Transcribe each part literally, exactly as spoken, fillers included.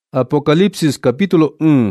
Apocalipsis capítulo uno.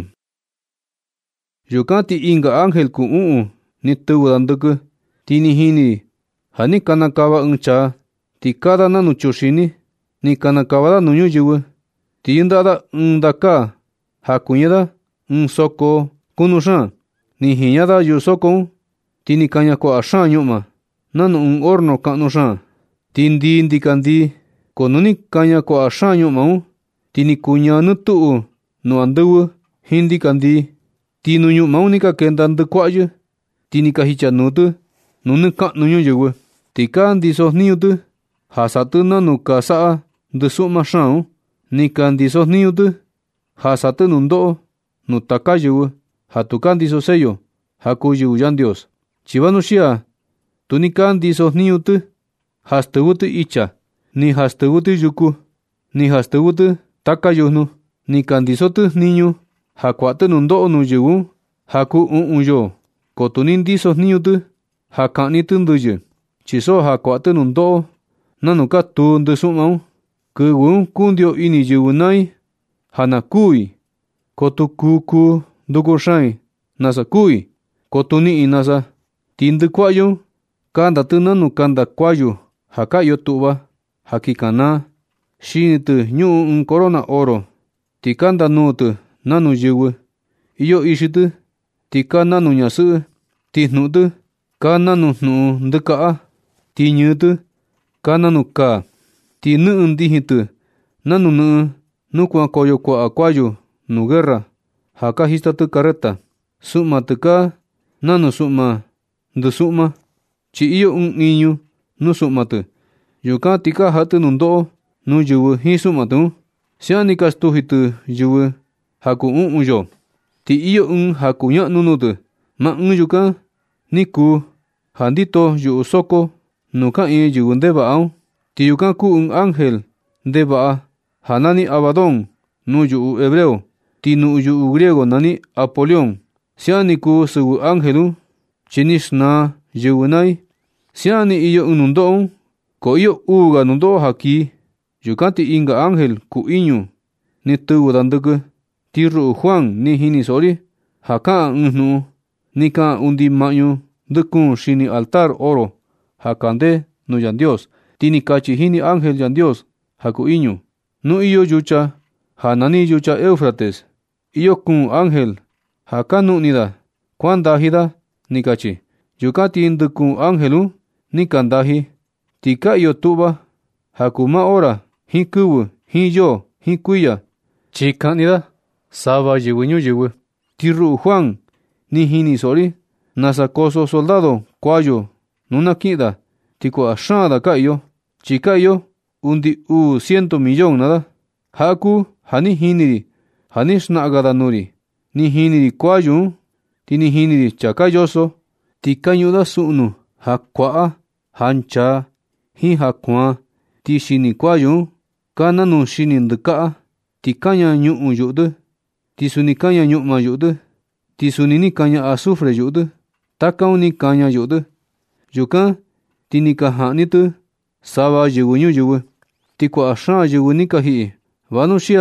Yukati inga ángel ku u'u ni tuwa dandɨkɨ tini hini hani kanakava ɨɨn chaa tikada nanu chuxini ni kanakavada nu ñuyɨvɨ ti yɨnda'ada ɨɨn ndakaa ja kuñada ɨɨn soko kunu xaan ni jiñada yu'u soko un ti ni kaña kua'a xaan ñu'ma nanu ɨɨn horno ka'nu xaan ti ndii ndikandii ko nu ni kaña kua'a xaan ñu'ma un ti ni kuñaa nɨ tu'u nu andɨvɨ jin ndikandii ti nu ñu'ma un ni ka kenda ndɨ kua'yɨ ti ni ka jityanuu‑tɨ nu nɨ ka'nu ñuyɨvɨ ti ka ndiso jniñu‑tɨ ja sa'a‑tɨ nanu ka sa'a ndɨsu'ma xaan un. Ni ka ndiso jniñu‑tɨ ja sa'a‑tɨ nundo'o nu taka yɨvɨ ja tu ka ndiso sello ja kuu yɨvɨ Yandios. Chi vanuxia tu ni ka ndiso jniñu‑tɨ ja stɨvɨ‑tɨ itya, ni ja stɨvɨ‑tɨ yuku, ni ja stɨvɨ‑tɨ taka yujnu. Ni ka ndiso‑tɨ jniñu ja kua'a‑tɨ nundo'o nuu yɨvɨ un ja kuu u'un yoo, ko tu ni ndiso jniñu‑tɨ ja ka'ni‑tɨ ndɨyɨ, chi so ja kua'a‑tɨ nundo'o nanu katuu ndɨsu'ma un. Kɨvɨ un kundio ini yɨvɨ nai ja na kuvi, ko tu kuu kuu nduku xain nasa kuvi, ko tu ni'i nasa. Ti ndɨ kua'yɨ un kanda‑tɨ nanu kanda kuayu ja ka iyo tu'va ja kikanaa. Xini‑tɨ ñu'u ɨɨn corona oro, ti kanda nuu‑tɨ nanu yɨvɨ. Iyo ixi‑tɨ ti kaa nanu ñasɨ'ɨ, ti jnu'un‑tɨ kaa nanu jnu'un ndɨka'a, ti ñɨɨ‑tɨ kaa nanu kaa, ti nɨ'ɨ ndijin‑tɨ nanu nɨ'ɨ nu kuankoyo kua'a kuayu nuu guerra ja ka jista‑tɨ carreta. Su'ma‑tɨ kaa nanu su'ma ndɨsu'ma, chi iyo ɨɨn iñu nu su'ma‑tɨ. Yukan ti ka ja'a‑tɨ nundo'o nuu yɨvɨ jin su'ma‑tɨ un. Sia'an ni ka stuji‑tɨ yɨvɨ ja kuu u'un yoo. Ti iyo ɨɨn ja kuña'nu nuu‑tɨ. Maa ɨɨn yukan ni kuu ja ndito yu'u soko nuu ka'ìin yɨvɨ ndeva'a un. Ti yukan kuu ɨɨn ángel ndeva'a ja nani Abadón nuu yu'u hebreo, ti nuu yu'u griego nani Apolión. Sia'an ni kuu sɨvɨ ángel un, chi ni xnaa yɨvɨ nai. Sia'an ni iyo ɨɨn nundo'o un, ko iyo uu‑ga nundo'o ja kii. Yukan ti inga ángel ku iñu ni tɨvɨ dandɨkɨ. Ti ru'u Juan ni jini so'o‑ri ja ka'an ɨɨn jnu'un ni ka'an undi ma'ñu ndɨkuun xini altar oro ja kande nuu Yandios. Ti ni katyi jini ángel Yandios ja ku iñu: Nu iyo yucha ja nani yucha Éufrates, iyo kuun ángel ja ka nu'ni‑da kua'an ndaji‑da, ni katyi. Yukan ti ndɨkuun ángel un ni ka ndaji, ti ka iyo tu'va ja kuu maa ora jin kɨvɨ jin yoo jin kuiya chi ka'ni‑da sava yɨvɨ ñuyɨvɨ. Ti ru'u Juan ni jini so'o‑ri nasa koso soldado kuayu nu naki'in‑da, ti kua'a xaan‑da ka iyo, chi ka iyo undi uu ciento millón na‑da. Ja'a kuu ja ni jini‑ri ja ni xna'a‑ga‑da nuu‑ri. Ni jini‑ri kuayu un, ti ni jini‑ri chaa ka yoso, ti ka ñu'un‑da su'nu ja kua'a, ja nchaa, jin ja kuaan. Ti xini kuayu un kaa nanu xini ndɨka'a, ti kaña ñu'un yu'u‑tɨ, ti suni kaña ñu'ma yu'u‑tɨ, ti suni ni kaña azufre yu'u‑tɨ. Taka un ni kaña yu'u‑tɨ. Yukan ti ni ka ja'ni‑tɨ sava yɨvɨ ñuyɨvɨ, ti kua'a xaan yɨvɨ ni ka ji'i. Vanuxia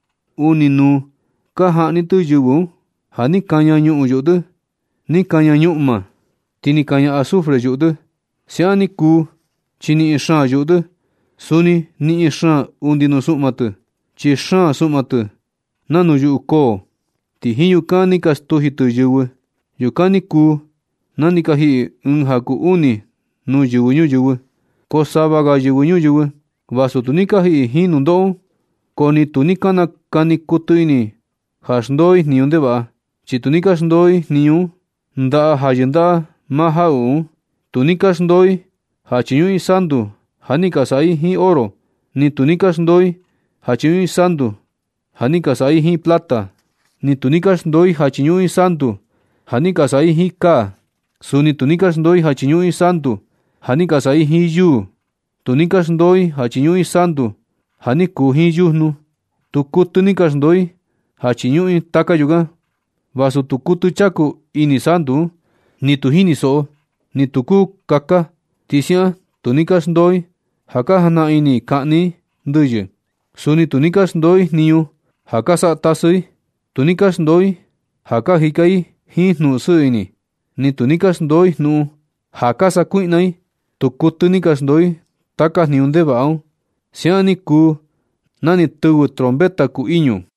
uni nuu ka ja'ni‑tɨ yɨvɨ un ja ni kaña ñu'un yu'u‑tɨ, ni kaña ñu'ma, ti ni kaña azufre yu'u‑tɨ. Sia'an ni kuu chi ni'i xaan yu'u‑tɨ. Suni ni'i xaan undi nuu su'ma‑tɨ, chi xaan su'ma‑tɨ nanu yu'u koo. Ti jin yukan ni ka stuji‑tɨ yɨvɨ. Yukan ni kuu na ni ka ji'i ɨɨn ja kuu uni nuu yɨvɨ ñuyɨvɨ. Ko sava‑ga yɨvɨ ñuyɨvɨ, vasu tu ni ka ji'i jin nundo'o un, ko ni tu ni ka nakani kuɨtɨ ini ja xndoo‑i jniñu ndeva'a, chi tu ni ka xndoo‑i jniñu un nda'a ja yɨnda'a maa ja'u'u un. Tu ni ka xndoo‑i ja chiñu'un‑i santu ja ni ka sa'a‑i jin oro, ni tu ni ka xndoo‑i ja chiñu'un‑i santu ja ni ka sa'a‑i jin plata, ni tu ni ka xndoo‑i ja chiñu'un‑i santu ja ni ka sa'a‑i jin kaa. Suni tu ni ka xndoo‑i ja chiñu'un‑i santu ja ni ka sa'a‑i jin yuu. Tu ni ka xndoo‑i ja chiñu'un‑i santu ja ni kuu jin yujnu. Tu kuɨtɨ ni ka xndoo‑i ja chiñu'un‑i taka yukan. Vasu tu kuɨtɨ chaku ini santu un, ni tu jini so'o, ni tu kuu kaka, ti si'an tu ni ka xndoo‑i ja ka jana'a ini ka'ni ndɨyɨ. Suni tu ni ka xndoo‑i jniñu ja ka sa'a tasɨ tu ní ka xndoo ja ka jika jin jnu'un sɨɨ ini, ni tu ní ka xndoo jnu'un ja ka sakui'na tu kutɨ ní ka xndoo taka jniñu ndeva'a. Sia'an ni kuu na ni tɨvɨ trompeta ku iñu.